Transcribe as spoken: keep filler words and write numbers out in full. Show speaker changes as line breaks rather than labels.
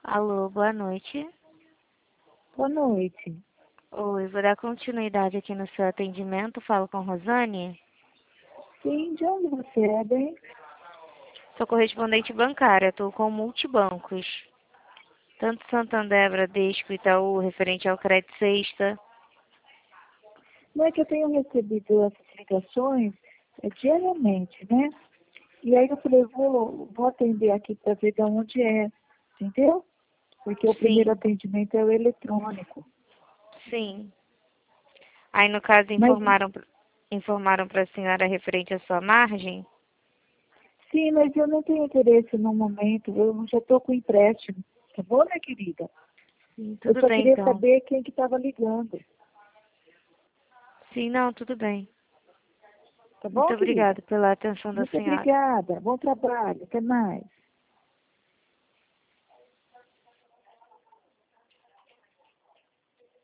Alô, boa noite.
Boa noite.
Oi, vou dar continuidade aqui no seu atendimento. Falo com Rosane.
Sim, de onde você é, bem?
Sou correspondente bancária, estou com multibancos. Tanto Santander, Bradesco, Itaú, referente ao crédito sexta.
Não é que eu tenho recebido essas ligações é, diariamente, né? E aí eu falei, vou, vou atender aqui para ver de onde é, entendeu? Porque o primeiro
Sim,
atendimento é o eletrônico.
sim. Aí, no caso,
Mas,
informaram, informaram para a senhora referente à sua margem?
sim, mas eu não tenho interesse no momento, eu já estou com empréstimo. Tá bom, minha querida?
Sim,
Eu
tudo
só
bem,
queria
então.
saber quem que estava ligando.
Sim, não, tudo bem.
Tá
Muito
bom, querida?
obrigada pela atenção da
Muito
senhora.
obrigada. Bom trabalho. Até mais.